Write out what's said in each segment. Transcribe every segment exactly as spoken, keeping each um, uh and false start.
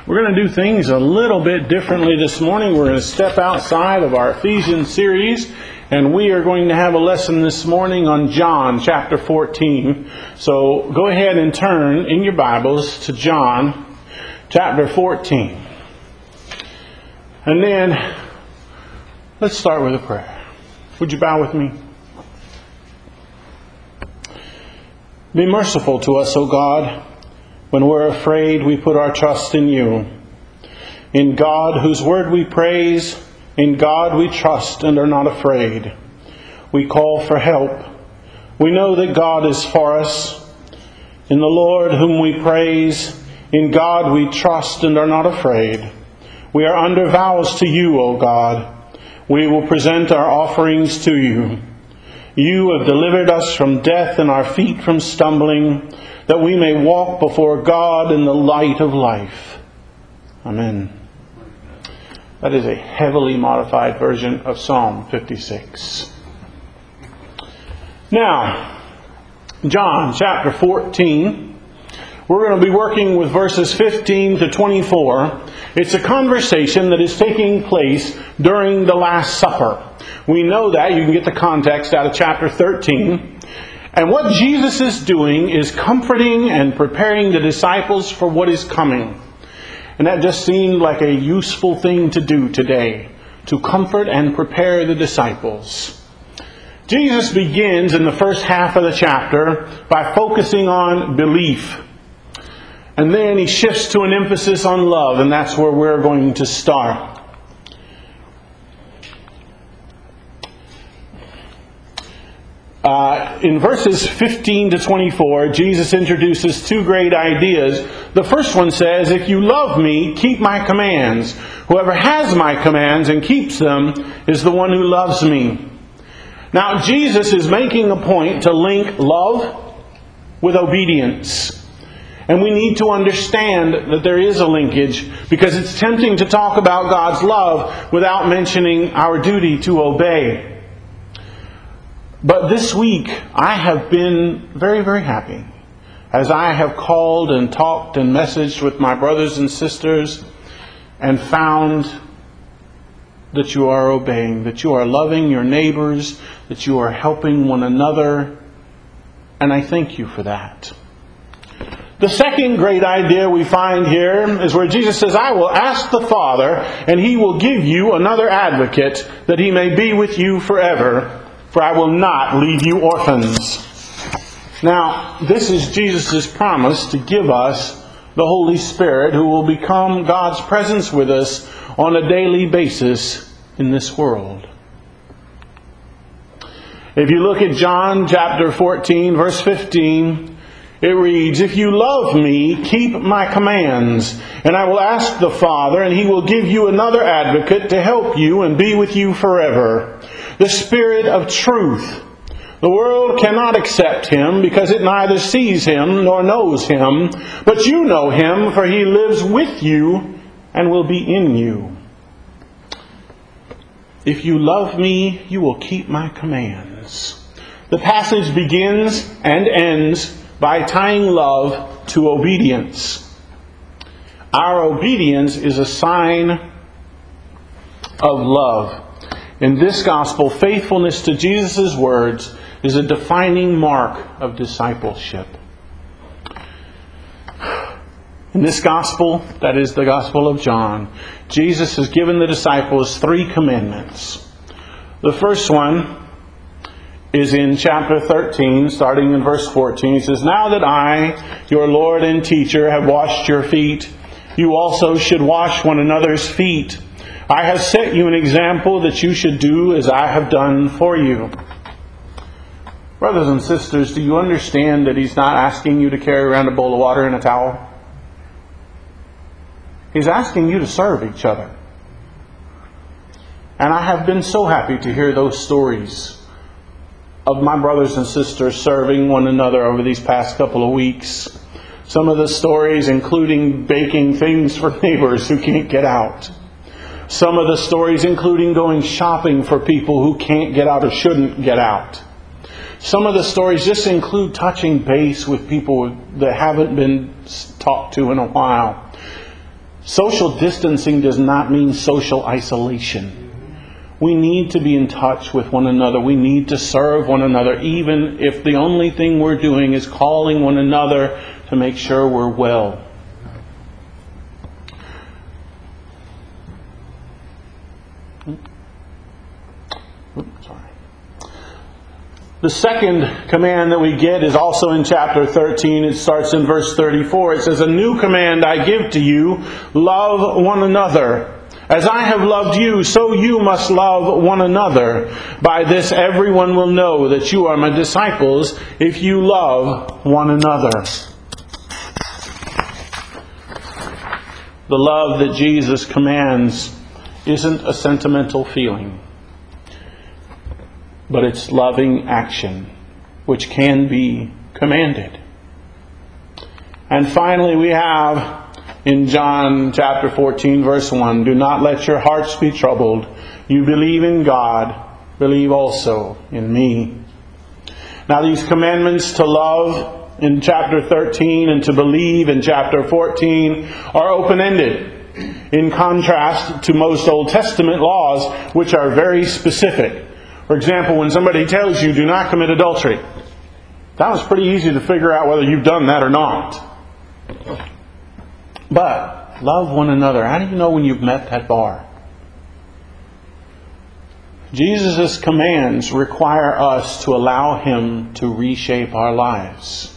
We're going to do things a little bit differently this morning. We're going to step outside of our Ephesians series, and we are going to have a lesson this morning on John chapter fourteen. So go ahead and turn in your Bibles to John chapter fourteen. And then let's start with a prayer. Would you bow with me? Be merciful to us, O God. When we're afraid, we put our trust in you. In God, whose word we praise, in God we trust and are not afraid. We call for help. We know that God is for us. In the Lord, whom we praise, in God we trust and are not afraid. We are under vows to you, O God. We will present our offerings to you. You have delivered us from death and our feet from stumbling, that we may walk before God in the light of life. Amen. That is a heavily modified version of Psalm fifty-six. Now, John chapter fourteen. We're going to be working with verses fifteen to twenty-four. It's a conversation that is taking place during the Last Supper. We know that. You can get the context out of chapter thirteen. And what Jesus is doing is comforting and preparing the disciples for what is coming. And that just seemed like a useful thing to do today, to comfort and prepare the disciples. Jesus begins in the first half of the chapter by focusing on belief. And then he shifts to an emphasis on love, and that's where we're going to start. Uh, in verses fifteen to twenty-four, Jesus introduces two great ideas. The first one says, "If you love me, keep my commands. Whoever has my commands and keeps them is the one who loves me." Now, Jesus is making a point to link love with obedience. And we need to understand that there is a linkage, because it's tempting to talk about God's love without mentioning our duty to obey. But this week, I have been very, very happy as I have called and talked and messaged with my brothers and sisters and found that you are obeying, that you are loving your neighbors, that you are helping one another. And I thank you for that. The second great idea we find here is where Jesus says, "I will ask the Father, and He will give you another advocate, that He may be with you forever. For I will not leave you orphans." Now, this is Jesus' promise to give us the Holy Spirit, who will become God's presence with us on a daily basis in this world. If you look at John chapter fourteen, verse fifteen, it reads, "If you love me, keep my commands, and I will ask the Father, and He will give you another advocate to help you and be with you forever. The Spirit of truth. The world cannot accept Him, because it neither sees Him nor knows Him. But you know Him, for He lives with you and will be in you. If you love me, you will keep my commands." The passage begins and ends by tying love to obedience. Our obedience is a sign of love. In this gospel, faithfulness to Jesus' words is a defining mark of discipleship. In this gospel, that is the Gospel of John, Jesus has given the disciples three commandments. The first one is in chapter thirteen, starting in verse fourteen. He says, "Now that I, your Lord and teacher, have washed your feet, you also should wash one another's feet. I have set you an example that you should do as I have done for you." Brothers and sisters, do you understand that He's not asking you to carry around a bowl of water and a towel? He's asking you to serve each other. And I have been so happy to hear those stories of my brothers and sisters serving one another over these past couple of weeks. Some of the stories including baking things for neighbors who can't get out. Some of the stories including going shopping for people who can't get out or shouldn't get out. Some of the stories just include touching base with people that haven't been talked to in a while. Social distancing does not mean social isolation. We need to be in touch with one another. We need to serve one another, even if the only thing we're doing is calling one another to make sure we're well. Oops, sorry. The second command that we get is also in chapter thirteen. It starts in verse thirty-four. It says, "A new command I give to you, love one another. As I have loved you, so you must love one another. By this everyone will know that you are my disciples, if you love one another." The love that Jesus commands isn't a sentimental feeling, but it's loving action, which can be commanded. And finally we have in John chapter fourteen verse one, "Do not let your hearts be troubled. You believe in God, believe also in me." Now these commandments to love in chapter thirteen and to believe in chapter fourteen are open-ended, in contrast to most Old Testament laws, which are very specific. For example, when somebody tells you, "Do not commit adultery," that was pretty easy to figure out whether you've done that or not. But love one another. How do you know when you've met that bar? Jesus' commands require us to allow Him to reshape our lives.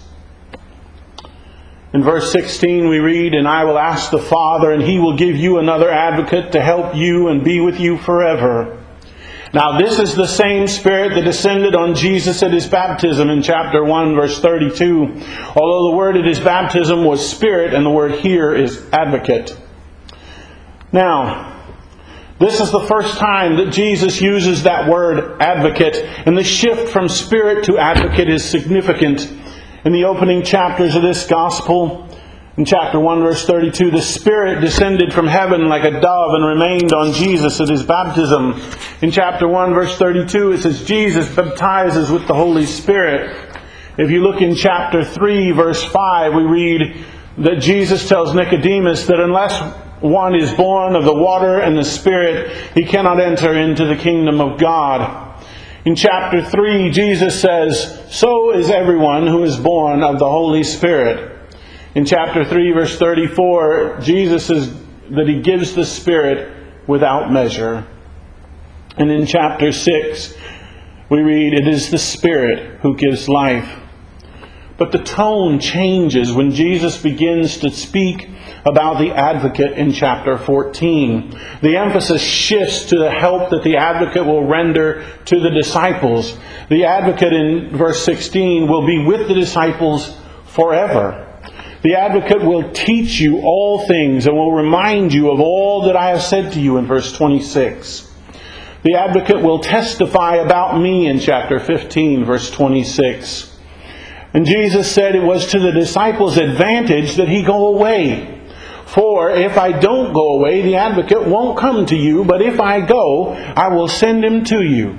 In verse sixteen we read, "And I will ask the Father, and He will give you another advocate to help you and be with you forever." Now this is the same Spirit that descended on Jesus at His baptism in chapter one verse thirty-two. Although the word at His baptism was Spirit, and the word here is advocate. Now, this is the first time that Jesus uses that word advocate, and the shift from Spirit to advocate is significant. In the opening chapters of this Gospel, in chapter one verse thirty-two, the Spirit descended from heaven like a dove and remained on Jesus at His baptism. In chapter one verse thirty-two, it says Jesus baptizes with the Holy Spirit. If you look in chapter three verse five, we read that Jesus tells Nicodemus that unless one is born of the water and the Spirit, he cannot enter into the kingdom of God. In chapter three, Jesus says, "So is everyone who is born of the Holy Spirit." In chapter three, verse thirty-four, Jesus says that He gives the Spirit without measure. And in chapter six, we read, "It is the Spirit who gives life." But the tone changes when Jesus begins to speak about the advocate in chapter fourteen. The emphasis shifts to the help that the advocate will render to the disciples. The advocate in verse sixteen will be with the disciples forever. The advocate will teach you all things and will remind you of all that I have said to you in verse twenty-six. The advocate will testify about me in chapter fifteen, verse twenty-six. And Jesus said it was to the disciples' advantage that He go away. "For if I don't go away, the advocate won't come to you, but if I go, I will send him to you."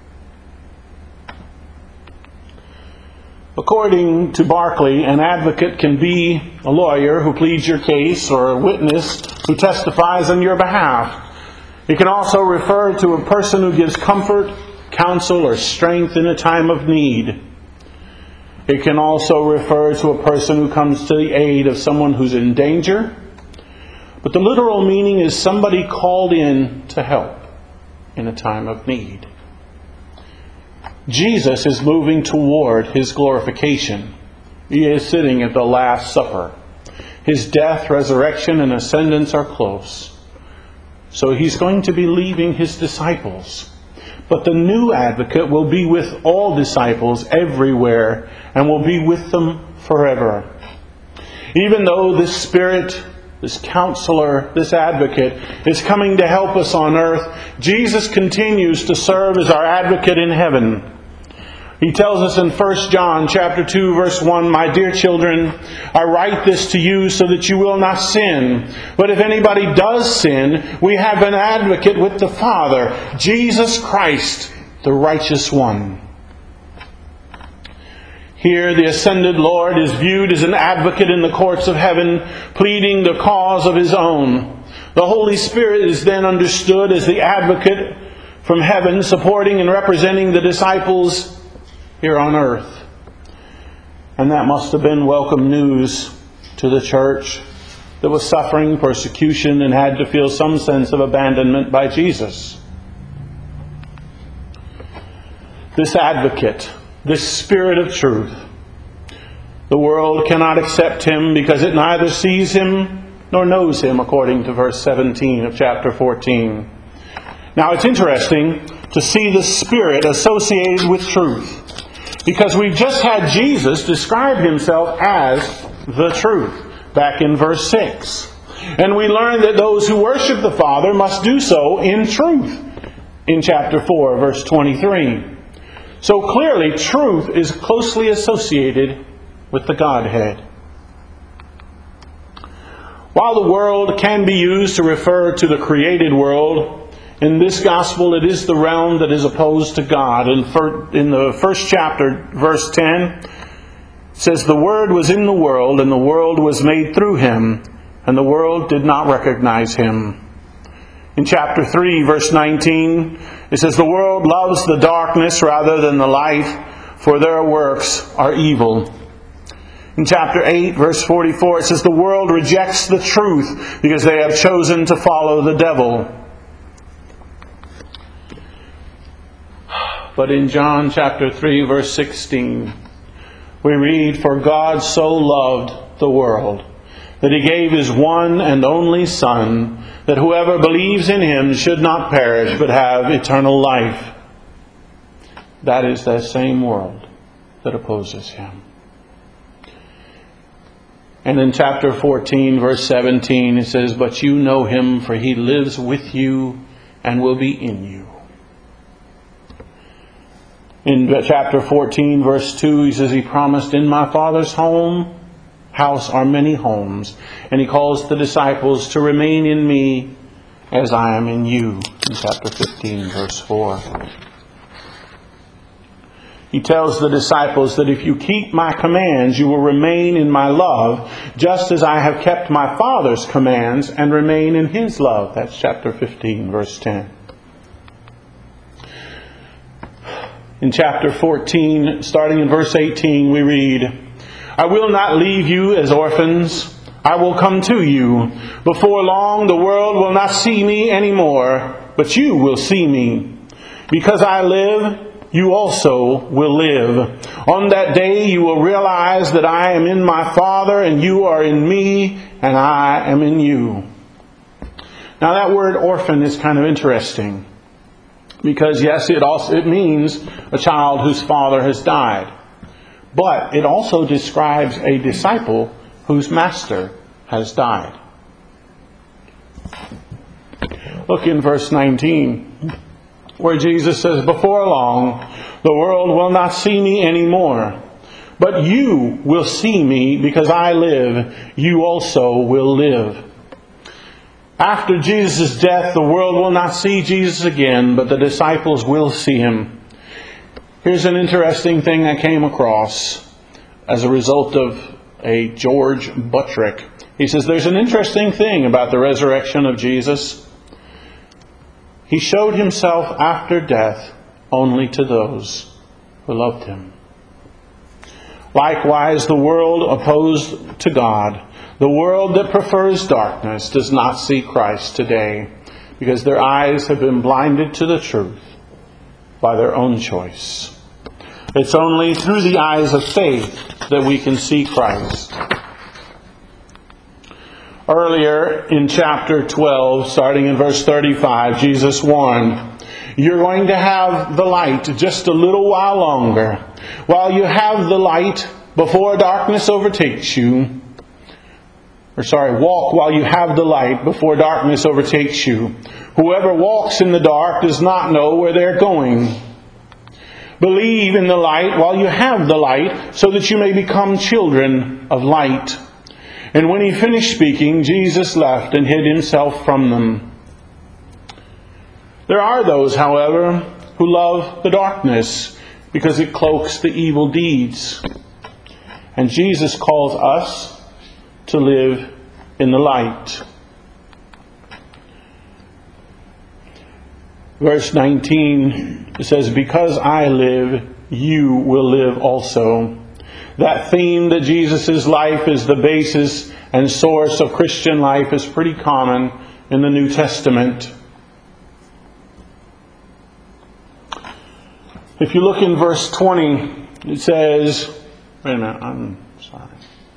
According to Barclay, an advocate can be a lawyer who pleads your case or a witness who testifies on your behalf. It can also refer to a person who gives comfort, counsel, or strength in a time of need. It can also refer to a person who comes to the aid of someone who's in danger. But the literal meaning is somebody called in to help in a time of need. Jesus is moving toward His glorification. He is sitting at the Last Supper. His death, resurrection, and ascendance are close. So He's going to be leaving His disciples. But the new advocate will be with all disciples everywhere and will be with them forever. Even though this Spirit, this counselor, this advocate is coming to help us on earth, Jesus continues to serve as our advocate in heaven. He tells us in First John chapter two verse one, "My dear children, I write this to you so that you will not sin. But if anybody does sin, we have an advocate with the Father, Jesus Christ, the righteous one." Here the ascended Lord is viewed as an advocate in the courts of heaven, pleading the cause of his own. The Holy Spirit is then understood as the advocate from heaven, supporting and representing the disciples here on earth. And that must have been welcome news to the church that was suffering persecution and had to feel some sense of abandonment by Jesus. This advocate, this Spirit of truth, the world cannot accept him because it neither sees him nor knows him, according to verse seventeen of chapter fourteen. Now it's interesting to see the Spirit associated with truth, because we've just had Jesus describe himself as the truth back in verse six. And we learn that those who worship the Father must do so in truth in chapter four, verse twenty-three. So clearly, truth is closely associated with the Godhead. While the world can be used to refer to the created world, in this gospel it is the realm that is opposed to God. In the first chapter, verse ten, it says, "The Word was in the world, and the world was made through him, and the world did not recognize him." In chapter three, verse nineteen, it says, "The world loves the darkness rather than the light, for their works are evil." In chapter eight, verse forty-four, it says, "The world rejects the truth because they have chosen to follow the devil." But in John chapter three, verse sixteen, we read, "For God so loved the world, that he gave his one and only Son, that whoever believes in him should not perish, but have eternal life." That is that same world that opposes him. And in chapter fourteen, verse seventeen, it says, "But you know him, for he lives with you and will be in you." In chapter fourteen, verse two, he says, "He promised, in my Father's home, house are many homes." And he calls the disciples to remain in me as I am in you. In chapter fifteen, verse four. He tells the disciples that if you keep my commands, you will remain in my love, just as I have kept my Father's commands and remain in his love. That's chapter fifteen, verse ten. In chapter fourteen, starting in verse eighteen, we read, "I will not leave you as orphans. I will come to you. Before long, the world will not see me anymore, but you will see me. Because I live, you also will live. On that day, you will realize that I am in my Father, and you are in me, and I am in you." Now, that word orphan is kind of interesting, because yes, it also it means a child whose father has died. But it also describes a disciple whose master has died. Look in verse nineteen, where Jesus says, "Before long, the world will not see me anymore. But you will see me, because I live, you also will live." After Jesus' death, the world will not see Jesus again, but the disciples will see him. Here's an interesting thing I came across as a result of a George Buttrick. He says, there's an interesting thing about the resurrection of Jesus. He showed himself after death only to those who loved him. Likewise, the world opposed to God, the world that prefers darkness, does not see Christ today, because their eyes have been blinded to the truth by their own choice. It's only through the eyes of faith that we can see Christ. Earlier in chapter twelve, starting in verse thirty-five, Jesus warned, "You're going to have the light just a little while longer. While you have the light, before darkness overtakes you," or sorry, walk while you have the light before darkness overtakes you. "Whoever walks in the dark does not know where they're going. Believe in the light while you have the light, so that you may become children of light." And when he finished speaking, Jesus left and hid himself from them. There are those, however, who love the darkness because it cloaks the evil deeds. And Jesus calls us to live in the light. Verse nineteen says, because I live, you will live also. That theme that Jesus' life is the basis and source of Christian life is pretty common in the New Testament. If you look in verse twenty, it says, wait a minute, I'm sorry.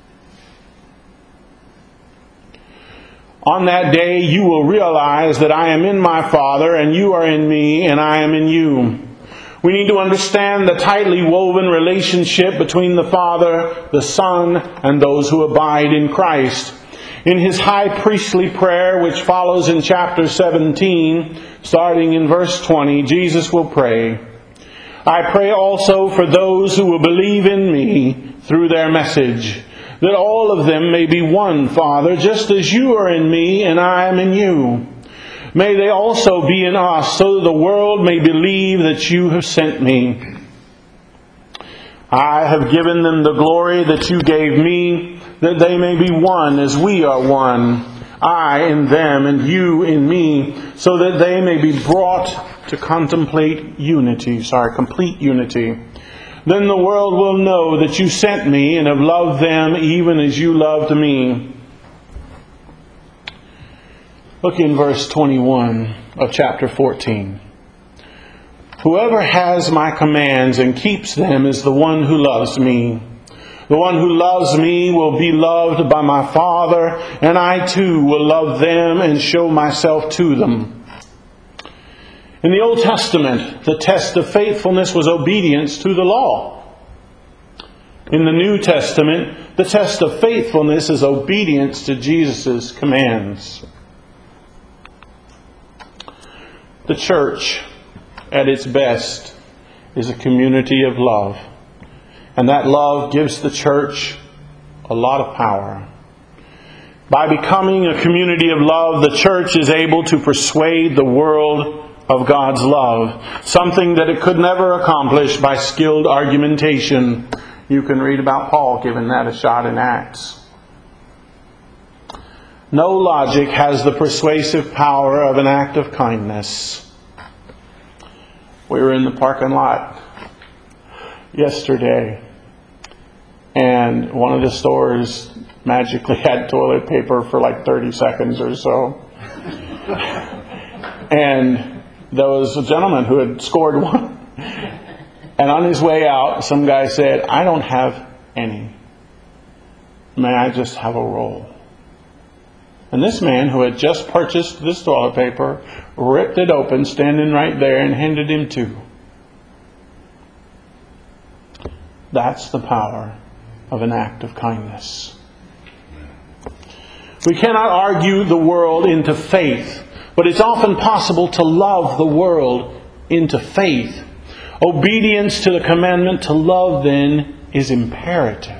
On that day you will realize that I am in my Father, and you are in me, and I am in you. We need to understand the tightly woven relationship between the Father, the Son, and those who abide in Christ. In His high priestly prayer, which follows in chapter seventeen, starting in verse twenty, Jesus will pray, I pray also for those who will believe in me through their message, that all of them may be one, Father, just as you are in me and I am in you. May they also be in us, so that the world may believe that you have sent me. I have given them the glory that you gave me, that they may be one as we are one, I in them and you in me, so that they may be brought to contemplate unity, sorry, complete unity. Then the world will know that you sent me and have loved them even as you loved me. Look in verse twenty-one of chapter fourteen. Whoever has my commands and keeps them is the one who loves me. The one who loves me will be loved by my Father, and I too will love them and show myself to them. In the Old Testament, the test of faithfulness was obedience to the law. In the New Testament, the test of faithfulness is obedience to Jesus' commands. The church, at its best, is a community of love. And that love gives the church a lot of power. By becoming a community of love, the church is able to persuade the world of God's love, something that it could never accomplish by skilled argumentation. You can read about Paul giving that a shot in Acts. No logic has the persuasive power of an act of kindness. We were in the parking lot yesterday, and one of the stores magically had toilet paper for like thirty seconds or so. And there was a gentleman who had scored one. And on his way out, some guy said, I don't have any. May I just have a roll? And this man, who had just purchased this toilet paper, ripped it open, standing right there, and handed him two. That's the power of an act of kindness. We cannot argue the world into faith, but it's often possible to love the world into faith. Obedience to the commandment to love, then, is imperative.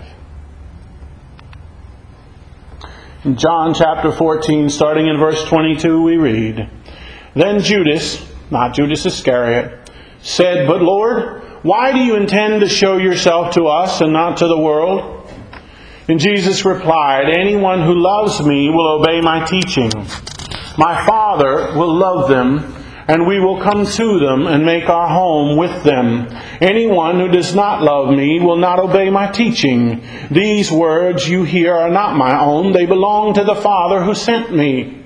In John chapter fourteen, starting in verse twenty-two, we read, Then Judas, not Judas Iscariot, said, But Lord, why do you intend to show yourself to us and not to the world? And Jesus replied, Anyone who loves me will obey my teaching. My Father will love them, and we will come to them and make our home with them. Anyone who does not love me will not obey my teaching. These words you hear are not my own. They belong to the Father who sent me.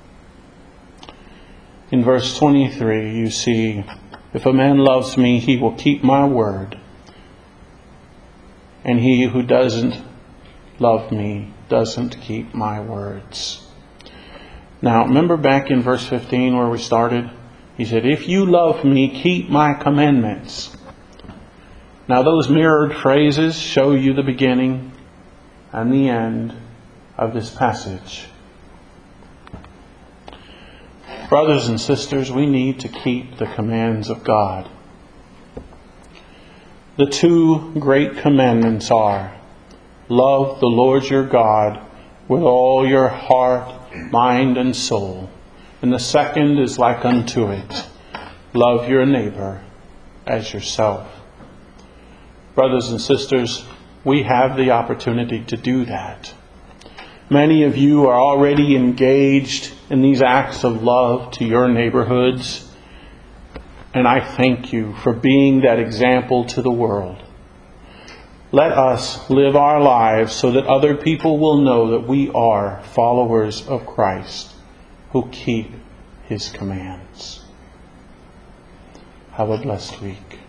In verse twenty-three, you see, if a man loves me, he will keep my word. And he who doesn't love me doesn't keep my words. Now, remember back in verse fifteen where we started? He said, If you love me, keep my commandments. Now those mirrored phrases show you the beginning and the end of this passage. Brothers and sisters, we need to keep the commands of God. The two great commandments are, love the Lord your God with all your heart, mind, and soul. And the second is like unto it, love your neighbor as yourself. Brothers and sisters, we have the opportunity to do that. Many of you are already engaged in these acts of love to your neighborhoods, and I thank you for being that example to the world. Let us live our lives so that other people will know that we are followers of Christ who keep His commands. Have a blessed week.